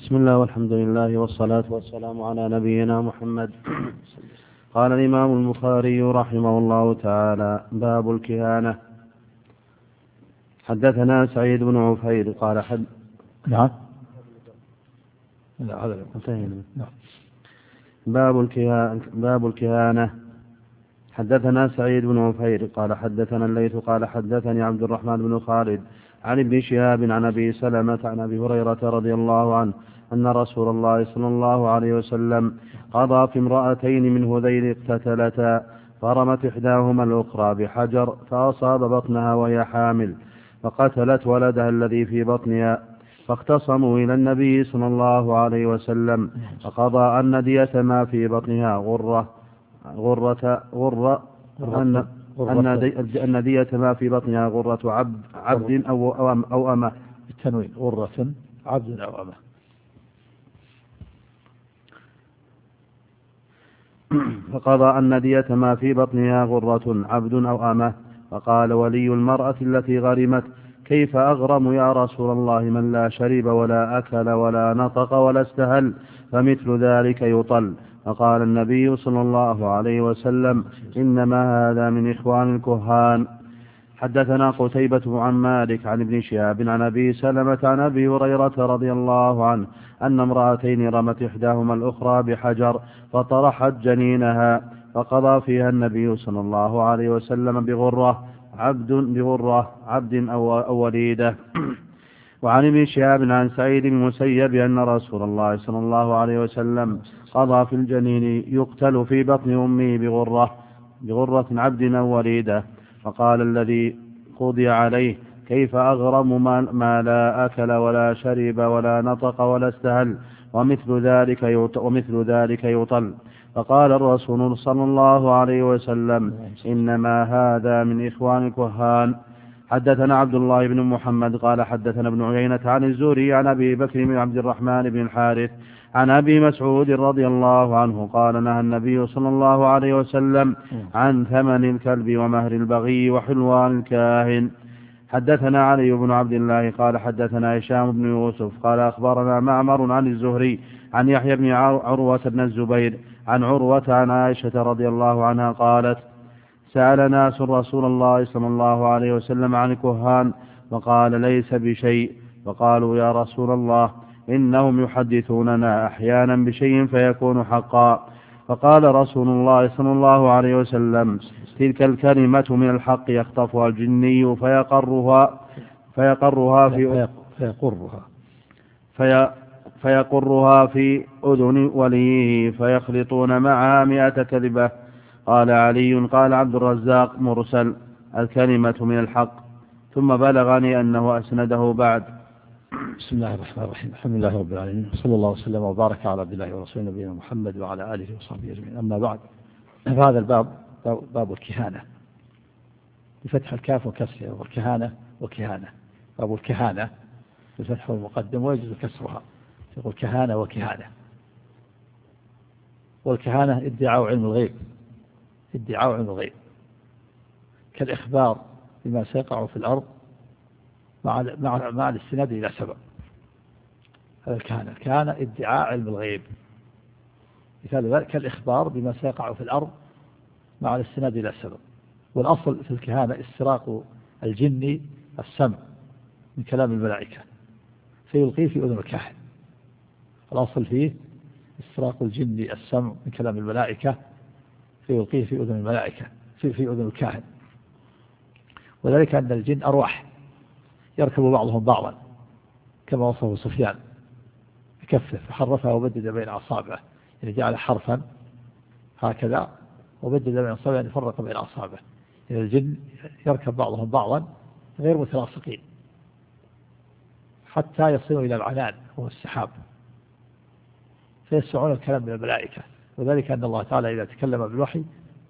بسم الله والحمد لله والصلاة والسلام على نبينا محمد. قال الإمام البخاري رحمه الله تعالى: باب الكهانة. حدثنا سعيد بن عفير قال باب الكهانة. حدثنا سعيد بن عفير قال حدثنا الليث قال حدثني عبد الرحمن بن خالد عن ابن شهاب عن أبي سلمة عن أبي هريرة رضي الله عنه أن رسول الله صلى الله عليه وسلم قضى في امرأتين من هذيل اقتتلتا، فرمت إحداهما الأخرى بحجر فأصاب بطنها وهي حامل، فقتلت ولدها الذي في بطنها، فاختصموا إلى النبي صلى الله عليه وسلم، فقضى أن دية ما في بطنها أن دية ما في بطنها غرة عبد أو أمة، بالتنوين، غرة عبد أو أمة. فقضى أن دية ما في بطنها غرة عبد أو أمة. فقال ولي المرأة التي غرمت: كيف أغرم يا رسول الله من لا شرب ولا أكل ولا نطق ولا استهل، فمثل ذلك يطل. فقال النبي صلى الله عليه وسلم: إنما هذا من إخوان الكهان. حدثنا قتيبة عن مالك عن ابن شهاب عن أبي سلمة عن أبي هريرة رضي الله عنه أن امرأتين رمت إحداهما الأخرى بحجر فطرحت جنينها، فقضى فيها النبي صلى الله عليه وسلم بغرة عبد أو وليدة. وعن ابن شهاب عن سعيد بن المسيب أن رسول الله صلى الله عليه وسلم قضى في الجنين يقتل في بطن أمه بغرة عبد أو وليدة. فقال الذي قضي عليه: كيف أغرم ما لا أكل ولا شرب ولا نطق ولا استهل، ومثل ذلك يطل. فقال الرسول صلى الله عليه وسلم: إنما هذا من إخوان الكهان. حدثنا عبد الله بن محمد قال حدثنا ابن عيينة عن الزهري عن أبي بكر بن عبد الرحمن بن الحارث عن أبي مسعود رضي الله عنه قال: نهى النبي صلى الله عليه وسلم عن ثمن الكلب ومهر البغي وحلوان الكاهن. حدثنا علي بن عبد الله قال حدثنا هشام بن يوسف قال أخبرنا معمر عن الزهري عن يحيى بن عروة بن الزبير عن عروة عن عائشة رضي الله عنها قالت: سأل ناس رسول الله صلى الله عليه وسلم عن الكهان، فقال: ليس بشيء. فقالوا: يا رسول الله، إنهم يحدثوننا أحيانا بشيء فيكون حقا. فقال رسول الله صلى الله عليه وسلم: تلك الكلمة من الحق يخطفها الجني فيقرها في أذن وليه فيخلطون معها 100 كذبة. قال علي: قال عبد الرزاق مرسل: الكلمة من الحق. ثم بلغني أنه أسنده بعد. بسم الله الرحمن الرحيم. الحمد لله رب العالمين، صلى الله وسلم وبارك على عبد الله ورسوله نبينا محمد وعلى آله وصحبه أجمعين. أما بعد، فهذا الباب باب الكهانة بفتح الكاف وكسرها، والكهانة وكهانة. باب الكهانة بفتح المقدم ويجوز كسرها، يقول كهانة وكهانة. والكهانة ادعاء علم الغيب، كالإخبار بما سيقع في الأرض مع الاستناد إلى سبب. هذا الكهانة ادعاء علم الغيب، مثال ذلك كالإخبار بما سيقع في الأرض مع الاستناد إلى سبب. والأصل في الكهانة استراق الجن السمع من كلام الملائكة فيلقيه في أذن الكاهن. الأصل فيه استراق الجن السمع من كلام الملائكة فيلقيه في أذن الملائكة في أذن الكاهن. وذلك أن الجن أرواح يركب بعضهم بعضا، كما وصفه سفيان بكفه فحرفها وبدد بين أصابعه، يعني جعل حرفا هكذا وبدد بين أصابعه، يعني فرق بين أصابعه. يعني الجن يركب بعضهم بعضا غير متلاصقين حتى يصلوا إلى العنان وهو السحاب، فيسمعون الكلام من الملائكة. وذلك أن الله تعالى إذا تكلم بالوحي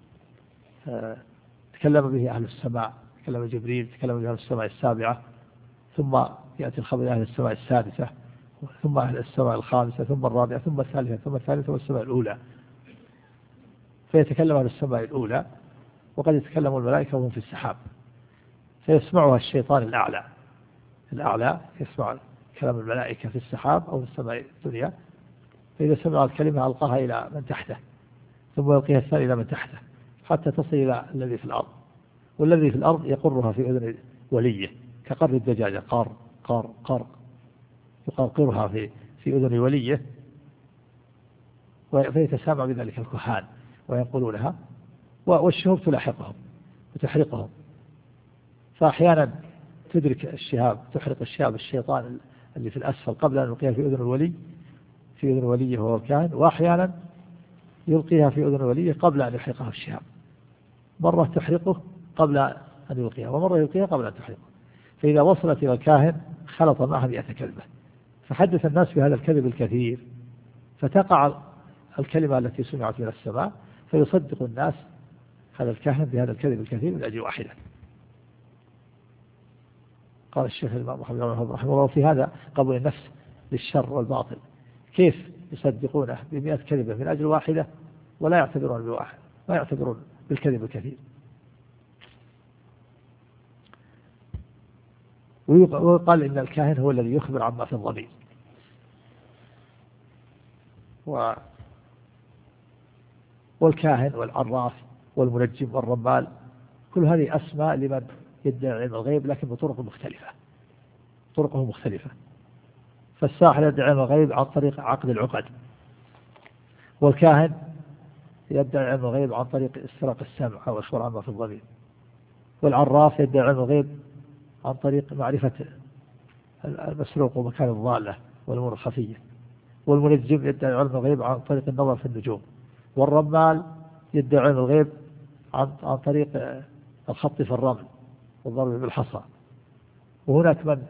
تكلم به أهل السماء، تكلم جبريل، تكلم به أهل السماء السابعة، ثم يأتي الخبر أهل السماء السادسة، ثم أهل السماء الخامسة، ثم الرابعة، ثم الثالثة، ثم الثالثة، والسماء الأولى. فيتكلم أهل السماء الأولى، وقد يتكلم الملائكة وهم في السحاب، فيسمعها الشيطان الأعلى يسمع كلام الملائكة في السحاب أو في السماء الدنيا، فإذا سمع الكلمة ألقاها إلى من تحته، ثم يلقيها الثاني إلى من تحته حتى تصل إلى الذي في الأرض، والذي في الأرض يقرها في أذن وليه كقر الدجاجة، قار قار قار، يقرقرها في أذن وليه، فيتسامع بذلك الكهان وينقلونها، والشهب تلاحقهم وتحرقهم. فأحيانا تدرك الشهاب، تحرق الشهاب الشيطان اللي في الأسفل قبل أن يلقيها في أذن الولي، في أذن وليه وهو الكاهن، وأحيانا يلقيها في أذن وليه قبل أن يحرقها الشهاب، مرة تحرقه قبل أن يلقيها، ومرة يلقيها قبل أن تحرقه. فإذا وصلت إلى الكاهن خلط معها 100 كلمة، فحدث الناس بهذا الكذب الكثير، فتقع الكلمة التي سمعت من السماء، فيصدق الناس هذا الكاهن بهذا الكذب الكثير من أجل واحدة. قال الشيخ الإمام محمد رحمه الله في هذا قبول النفس للشر والباطل، كيف يصدقونه ب100 كلمة من أجل واحدة ولا يعتبرون بواحد، لا يعتبرون بالكذب الكثير. ويقال إن الكاهن هو الذي يخبر عما في الضمير، والكاهن والعراف والمنجم والرمال كل هذه أسماء لمن يدعي علم الغيب لكن بطرق مختلفة، طرقه مختلفة. فالساحر يدعي علم الغيب عن طريق عقد العقد، والكاهن يدعي علم الغيب عن طريق استراق السمع أو إخبار عما في الضمير، والعراف يدعي علم الغيب عن طريق معرفة المسروق ومكان الضالة والأمور الخفية، والمنجم يدعي علم الغيب عن طريق النظر في النجوم، والرمال يدعي علم الغيب عن طريق الخط في الرمل والضرب بالحصى. وهناك من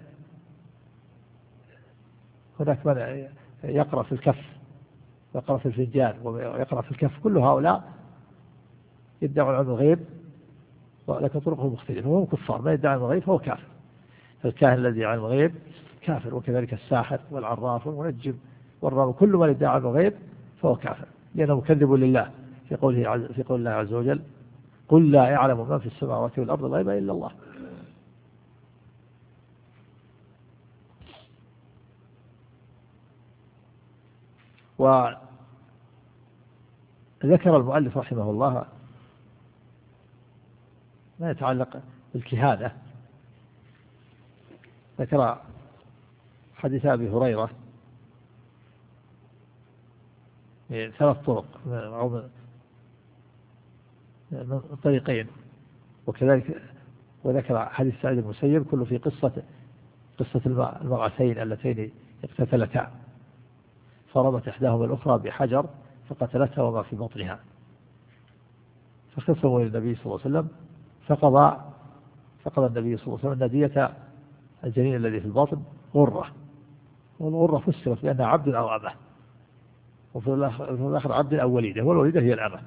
يقرأ في الكف، يقرأ في الفنجان ويقرأ في الكف، كل هؤلاء يدعون علم الغيب ولكن طرقه مختلفة، وهم كفار. ما يدعي علم الغيب فهو كافر، الكاهن الذي يدعي علم الغيب كافر، وكذلك الساحر والعراف والمنجم والرامي، كل من يدعي علم الغيب فهو كافر، لأنه مكذب لله في قول الله عز وجل: قل لا يعلم من في السماوات والأرض الغيب إلا الله. وذكر المؤلف رحمه الله ما يتعلق بالكهانة، ذكر حديث أبي هريرة من 3 طرق أو من طريقين، وكذلك وذكر حديث سعيد المسيب كله في قصة المرأتين اللتين اقتتلتا، فرمت إحداهما الأخرى بحجر فقتلتها وما في بطنها، فخصموا للنبي صلى الله عليه وسلم، فقضى النبي صلى الله عليه وسلم ندية الجنين الذي في الباطن غرة، والغرة فسرت بأنها عبد أو أمة، وفي الآخر عبد أو وليدة، والوليدة هي الأمة.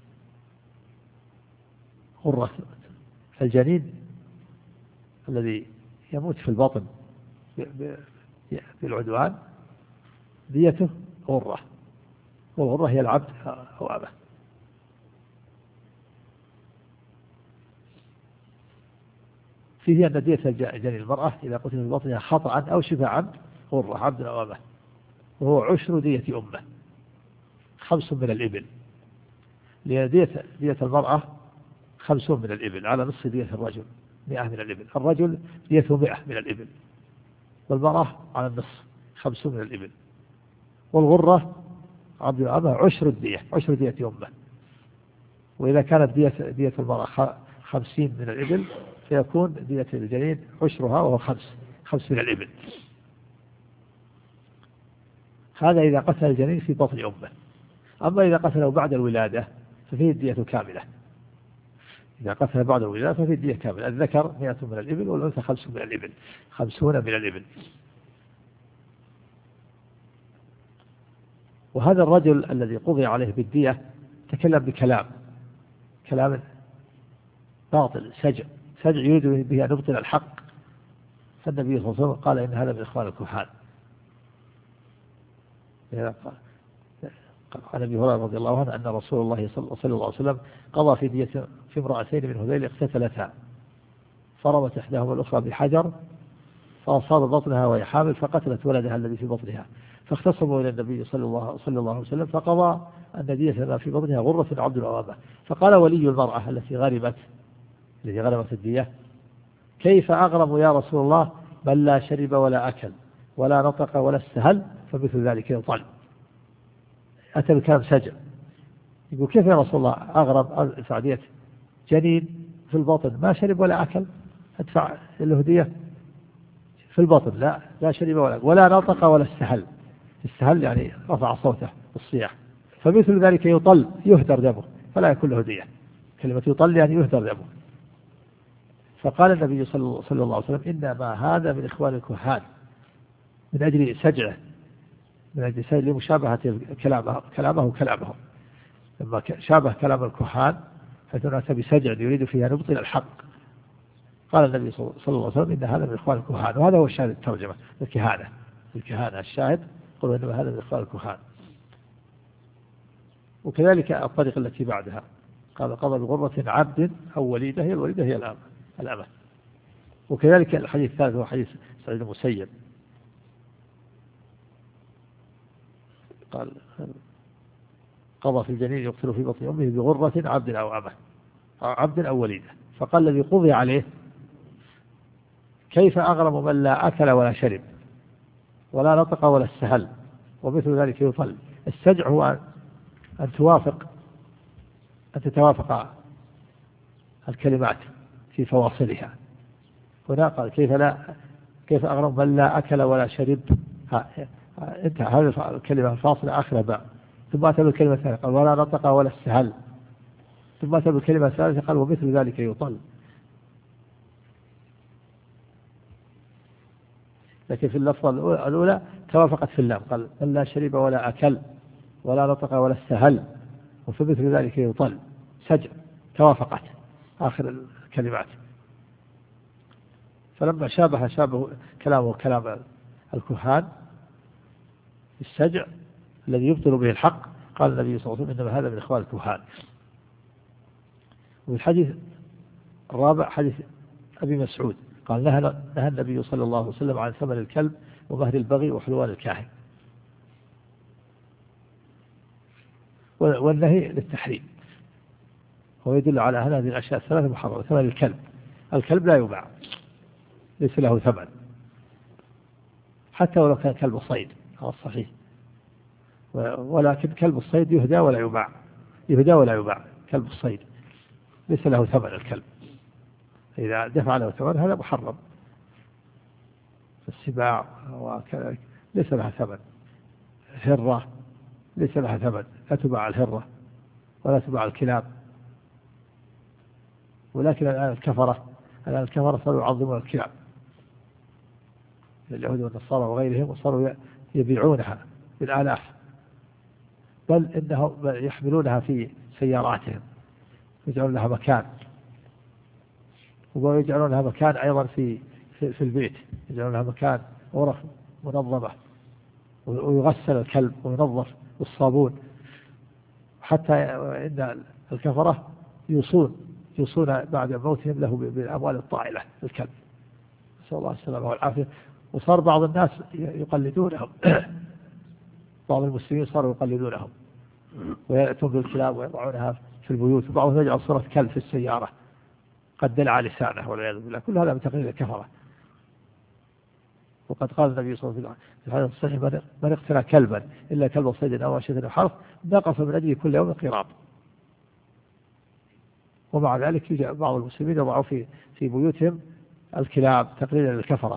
غرة الجنين الذي يموت في الباطن بالعدوان ديته غرة، والغرة هي العبد أو أمة. فيه أن دية جنين المرأة إذا قتل في بطنها خطأ أو شبه عبد غرة، عبد أو أمة، وهو 10 دية أمة، 5 من الإبل، لأن دية المرأة 50 من الإبل على نصف دية الرجل 100 من الإبل، الرجل ديته 100 من الإبل، والمرأة على النصف 50 من الإبل، والغرة عبد الأمة 10 دية أمة. وإذا كانت دية المرأة 50 من الإبل فيكون دية الجنين 10ها وهو 5 من الإبل. هذا إذا قتل الجنين في بطن أمه. أما إذا قتله بعد الولادة ففيه الدية كاملة. إذا قتل بعد الولادة ففيه الدية كاملة، الذكر 100 من الإبل والأنثى 50 من الإبل، 50 من الإبل. وهذا الرجل الذي قضي عليه بالدية تكلم بكلام باطل سجع يريد به أن يبطل الحق، فالنبي صلى الله عليه وسلم قال إن هذا من إخوان الكهان. عن أبي هريرة رضي الله عنه أن رسول الله صلى الله عليه وسلم قضى في دية في امرأتين من هذيل اقتتلتا، فرمت إحداهما الأخرى بحجر فأصاب بطنها وهي حامل فقتلت ولدها الذي في بطنها، فاختصموا إلى النبي صلى الله عليه وسلم فقضى أن دية ما في بطنها غرة عبد أو أمة. فقال ولي المرأة التي غرمت الدية: كيف أغرم يا رسول الله من لا شرب ولا أكل ولا نطق ولا استهل فمثل ذلك يطل. أتى بكلام سجع، يقول كيف يا رسول الله أغرم أدفع دية جنين في البطن ما شرب ولا أكل، أدفع له دية في البطن لا شرب ولا نطق ولا استهل. استهل يعني رفع صوته بالصياح، فمثل ذلك يطل يهدر دمه فلا يكون له دية. كلمة يطل يعني يهدر دمه. فقال النبي صلى الله عليه وسلم: إنما هذا من إخوان الكهان، من أجل سجعه، من أجل سجع لمشابهة كلامه لما شابه كلام الكهان حيث أتى بسجع يريد فيها نبطل الحق. قال النبي صلى الله عليه وسلم: إن هذا من إخوان الكهان. وهذا هو الشاهد الترجمة، الكهانة الشاهد قالوا إنما هذا من إخوان الكهان. وكذلك الطريقة التي بعدها قال: قضى بغرة عبد أو وليدة، هي الوليدة هي الأمة. وكذلك الحديث الثالث هو حديث سعيد المسيب قال: قضى في الجنين يقتل في بطن أمه بغرة عبد أو أمة، عبد أو وليدة. فقال الذي قضي عليه: كيف أغرم من لا أكل ولا شرب ولا نطق ولا استهل ومثل ذلك يطل. السجع هو أن تتوافق الكلمات في فواصلها. هنا قال: كيف أغرم من لا أكل ولا شرب، انتهى هذه الكلمة الفاصلة آخر باء، ثم أتى بالكلمة الثانية قال: ولا نطق ولا استهل، ثم أتى بالكلمة الثالثة قال: ومثل ذلك يطل. لكن في اللفظة الأولى توافقت في اللام، قال: من لا شرب ولا أكل ولا نطق ولا استهل وفي مثل ذلك يطل. سجع توافقت آخر الكلمات. فلما شابه كلامه كلام الكهان السجع الذي يبطل به الحق، قال النبي صلى الله عليه وسلم: إنما هذا من إخوان الكهان. والحديث الرابع حديث أبي مسعود قال: نهى النبي صلى الله عليه وسلم عن ثمن الكلب ومهر البغي وحلوان الكاهن. والنهي للتحريم، هو يدل على هذه الأشياء الثلاثة محرمة. ثمن الكلب لا يباع، ليس له ثمن حتى ولو كان كلب صيد على الصحيح، ولكن كلب الصيد يهدى ولا يباع. كلب الصيد ليس له ثمن، الكلب إذا دفع له ثمن هذا محرم. السباع ليس لها ثمن. الهرة ليس لها ثمن، لا تباع الهرة ولا تباع الكلاب. ولكن الآن الكفرة صاروا يعظمون الكلاب، اليهود والنصارى وغيرهم، وصاروا يبيعونها بالآلاف، بل إنهم يحملونها في سياراتهم، يجعلون لها مكان، ويجعلون لها مكان أيضا في البيت، يجعلون لها مكان غرف منظمة، ويغسل الكلب وينظف بالصابون. حتى إن الكفرة يوصون بعد موتهم له بالأموال الطائلة الكلب، نسأل الله السلامة والعافية. وصار بعض الناس يقلدونهم، بعض المسلمين صاروا يقلدونهم ويأتون بالكلاب ويضعونها في البيوت، وبعضهم يجعل صورة كلب في السيارة قد دلع لسانه والعياذ بالله. كل هذا من تقليد الكفرة. وقد قال النبي صلى الله عليه وسلم في الحديث الصحيح: من اقتنى كلبا إلا كلب صيد أو ماشية أو حرث نقص من أجله كل يوم قيراط. ومع ذلك يوجد بعض المسلمين يضعوا في بيوتهم الكلاب تقليدا للكفرة.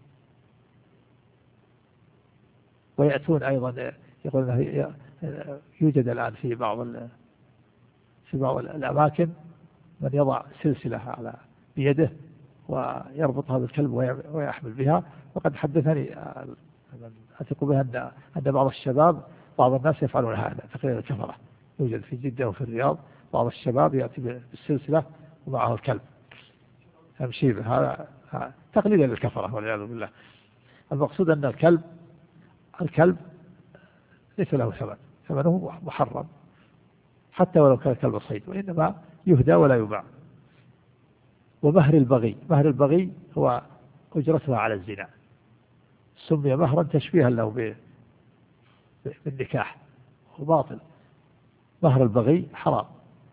ويأتون أيضا يقولون يوجد الآن في بعض الأماكن من يضع سلسلة بيده ويربطها بالكلب ويحمل بها. وقد حدثني أثق بها أن بعض الشباب، بعض الناس يفعلون هذا تقليدا للكفرة. يوجد في جدة وفي الرياض بعض الشباب يأتي بالسلسلة ومعه الكلب يمشي به، هذا تقليدا للكفرة والعياذ بالله. المقصود أن الكلب ليس له ثمن، ثمنه محرم حتى ولو كان كلب صيد، وإنما يهدى ولا يباع. ومهر البغي هو أجرتها على الزنا، سمي مهرا تشبيها له بالنكاح، وباطل. مهر البغي حرام،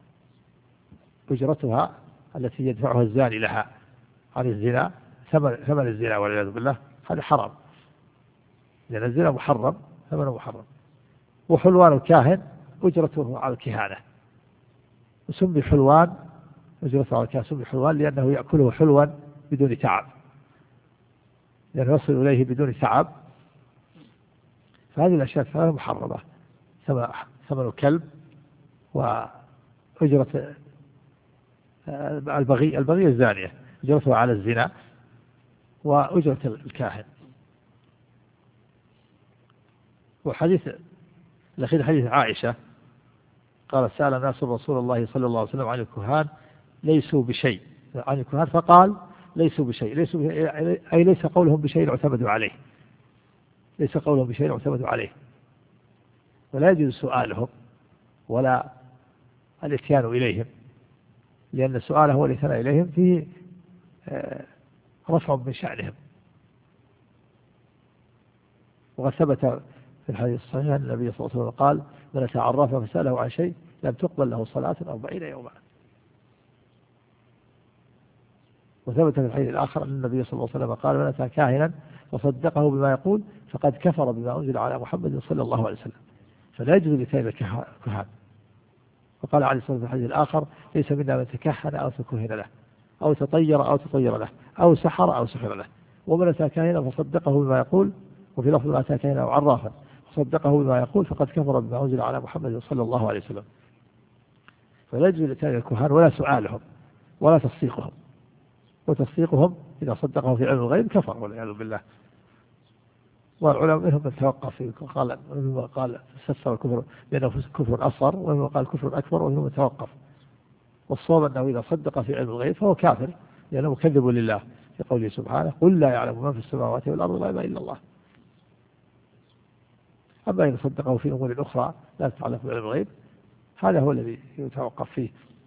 أجرتها التي يدفعها الزاني لها عن الزنا ثمن الزنا والعياذ بالله، هذا حرام، لأن الزنا محرم، ثمنه محرم. وحلوان الكاهن أجرته على الكهانة، وسمي حلوان، أجرته على الكاهن سمي حلوان لأنه يأكله حلوا بدون تعب، لأنه يصل إليه بدون تعب. فهذه الأشياء الثلاثة محرمة، ثمن الكلب، وأجرة البغي الزانية أجرته على الزنا، وأجرة الكاهن. وحديث الأخير حديث عائشة قال سأل الناس رسول الله صلى الله عليه وسلم عن الكهان ليسوا بشيء، عن الكهان فقال ليسوا بشيء، أي ليس قولهم بشيء اعتمدوا عليه، ليس قولهم بشيء اعتمدوا عليه، ولا يجوز سؤالهم ولا الاتيان إليهم، لأن سؤاله والاتيان إليهم فيه رفع من شأنهم. وقد ثبت في الحديث الصحيح أن النبي صلى الله عليه وسلم قال من أتى عرافا فسأله عن شيء لم تقبل له صلاة 40 يوما. وثبت في الحديث الآخر أن النبي صلى الله عليه وسلم قال من أتى كاهنا وصدقه بما يقول فقد كفر بما أنزل على محمد صلى الله عليه وسلم. فلا يجوز لتائب الكهان. وقال عليه الصلاة والسلام في الحديث الآخر ليس منا من تكهن أو تكهن له أو تطير أو تطير له أو سحر أو سحر له. ومن أتى كاهنا فصدقه بما يقول، وفي لفظ من أتى كاهنا أو عرافا فصدقه بما يقول فقد كفر بما أنزل على محمد صلى الله عليه وسلم. فلا يجوز لتائب الكهان ولا سؤالهم ولا تصديقهم، وتصديقهم إذا صدقه في علم الغيب كفر والعياذ بالله. والعلماء منهم من توقف، قال فسر الكفر بأنه كفر أصغر، ومنهم قال كفر أكبر، ومنهم من توقف. والصواب أنه إذا صدق في علم الغيب فهو كافر، لأنه مكذب لله في قوله سبحانه قل لا يعلم من في السماوات والأرض الغيب إلا الله. أما إذا صدقه في أمور أخرى لا تتعلق بعلم الغيب هذا هو الذي يتوقف فيه.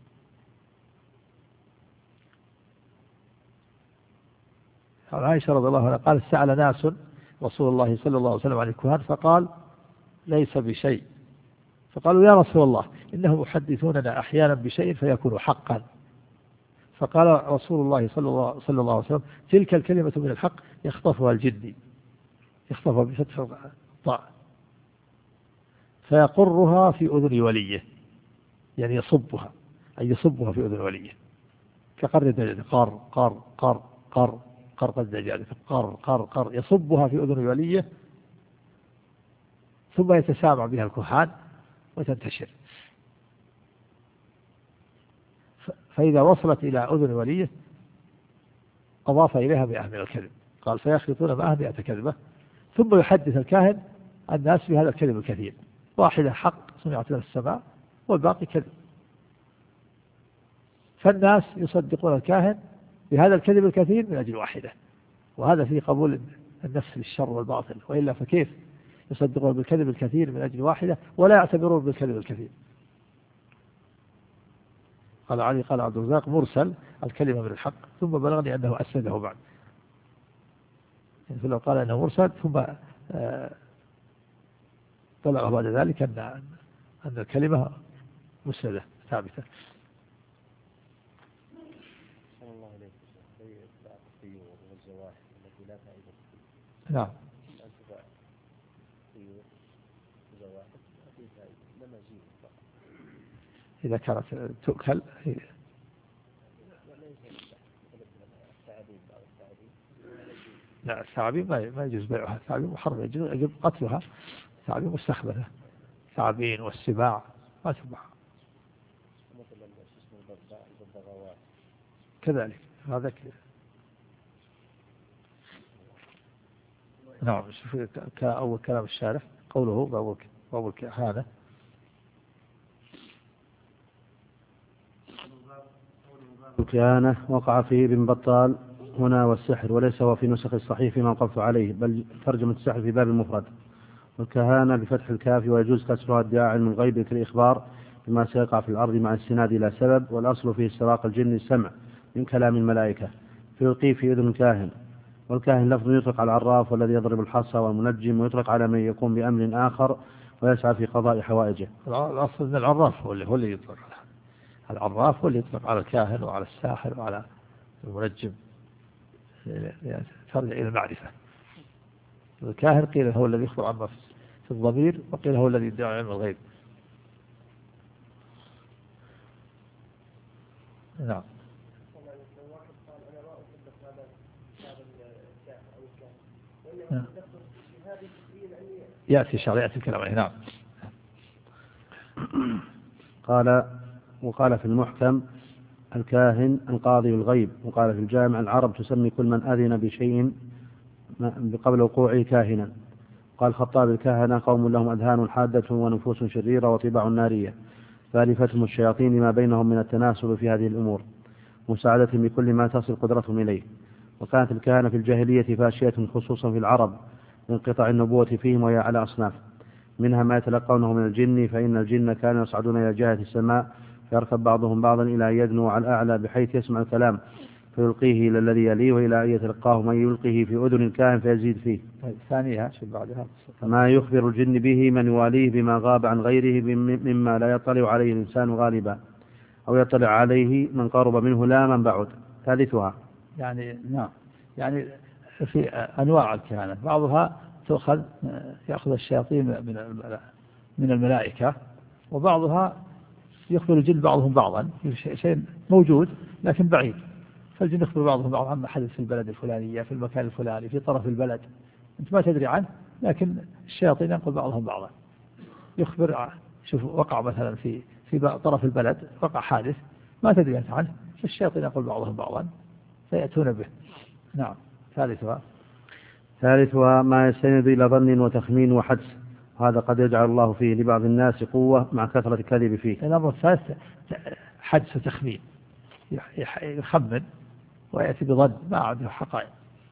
عائشة رضي الله عنها قالت سأل ناس رسول الله صلى الله عليه وسلم عن الكهان فقال ليس بشيء، فقالوا يا رسول الله إنهم يحدثوننا أحيانا بشيء فيكون حقا. فقال رسول الله صلى الله عليه وسلم تلك الكلمة من الحق يخطفها الجدي، يخطفها بفتح الطاء فيقرها في أذن وليه، يعني يصبها، أي يصبها في أذن وليه كقر الدجاجة، قر قر قر قر قر الدجاجة، قر قر قر يصبها في أذن وليه، ثم يتسامع بها الكهان وتنتشر. فإذا وصلت إلى أذن وليه أضاف إليها 100 من الكذب، قال فيخلطون معها 100 كذبة، ثم يحدث الكاهن الناس بهذا الكذب الكثير، واحدة حق سمعت من السماء والباقي كذب. فالناس يصدقون الكاهن بهذا الكذب الكثير من أجل واحدة، وهذا في قبول النفس للشر والباطل، وإلا فكيف يصدقون بالكذب الكثير من أجل واحدة ولا يعتبرون بالكذب الكثير. قال علي قال عبد الرزاق مرسل الكلمة من الحق ثم بلغني أنه أسنده بعد، يعني لو قال أنه مرسل ثم بلغه بعد ذلك أن الكلمة مسندة ثابتة. نعم. إذا كانت تؤكل لا، الثعابين ما يجوز بيعها، الثعابين محرم، يجب قتلها، الثعابين مستخبثة، الثعابين والسباع ما تباع كذلك. هذا نعم. أول كلام الشارح قوله باب الكهانة. الكهانة وقع فيه ابن بطال هنا والسحر، وليس هو في نسخ الصحيح فيما وقفت عليه، بل ترجمة السحر في باب المفرد. والكهانة بفتح الكاف، ويجوز كسرها ادعاء علم الغيب كالإخبار بما سيقع في الأرض مع استناد إلى سبب، والأصل فيه استراق الجن السمع من كلام الملائكة فيلقي في أذن الكاهن، والكاهن لفظ يطلق على العراف والذي يضرب الحصى والمنجم، ويطلق على من يقوم بأمر آخر ويسعى في قضاء حوائجه. الأصل أن العراف هو اللي يطلق، العراف هو اللي يطلق على الكاهن وعلى الساحر وعلى المنجم، ترجع إلى المعرفة. الكاهن قيل هو الذي يخبر عما في الضمير، وقيل هو الذي يدعي علم الغيب. نعم. يأتي شرع يأتي الكلام عليه. نعم. وقال في المحكم الكاهن القاضي الغيب. وقال في الجامع العرب تسمي كل من أذن بشيء قبل وقوعه كاهنا. قال الخطاب الكهنة قوم لهم أذهان حادة ونفوس شريرة وطباع نارية، فألفتهم الشياطين لما بينهم من التناسل في هذه الأمور، مساعدة بكل ما تصل قدرتهم إليه. وكانت الكهنة في الجاهلية فاشية خصوصا في العرب لانقطاع النبوة فيهم، وهي على أصناف، منها ما يتلقونه من الجن، فإن الجن كانوا يصعدون إلى جهة السماء فيركب بعضهم بعضا إلى أن يدنو على الأعلى بحيث يسمع الكلام فيلقيه إلى الذي يليه، وإلى أن يتلقاه من يلقيه في أذن الكاهن فيزيد فيه. ثانيها شو بعدها؟ ما يخبر الجن به من يواليه بما غاب عن غيره مما لا يطلع عليه الإنسان غالبا، أو يطلع عليه من قرب منه لا من بعد. ثالثها يعني نعم، يعني في أنواع الكهنة، بعضها يأخذ الشياطين من الملائكة، وبعضها يخبر الجن بعضهم بعضا شيء موجود لكن بعيد، فالجن يخبر بعضهم بعضا عما حدث في البلد الفلانية في المكان الفلاني في طرف البلد أنت ما تدري عنه، لكن الشياطين ينقل بعضهم بعضا. يخبر شوف وقع مثلا في طرف البلد وقع حادث ما تدري أنت عنه، فالشياطين ينقل بعضهم بعضا فيأتون به. نعم. ثالثها ما يستند إلى ظن وتخمين وحدس، هذا قد يجعل الله فيه لبعض الناس قوة مع كثرة الكذب فيه. الأمر الثالث حدس وتخمين، يخمن ويأتي بظن ما عنده حقائق.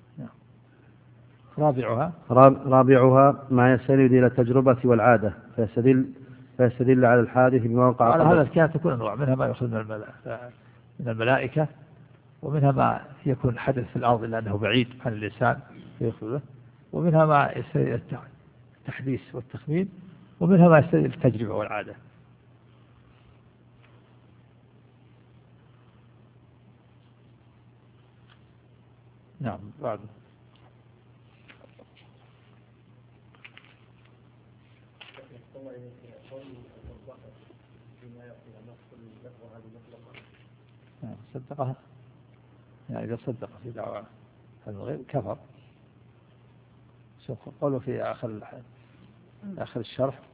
رابعها ما يستند إلى التجربة والعادة، فيستدل على الحادث بما وقع على هذا الكلام تكون أنواع، منها ما يأخذ من الملائكة، ومنها ما يكون حدث في الأرض لأنه بعيد عن الإنسان فيأخذه، ومنها ما يستند التحديث والتخمين، ومنها ما يستند التجربة والعادة. نعم. بعد صدقها، يعني إذا صدق في دعوة الغيب كفر. شوف قوله في آخر الشرح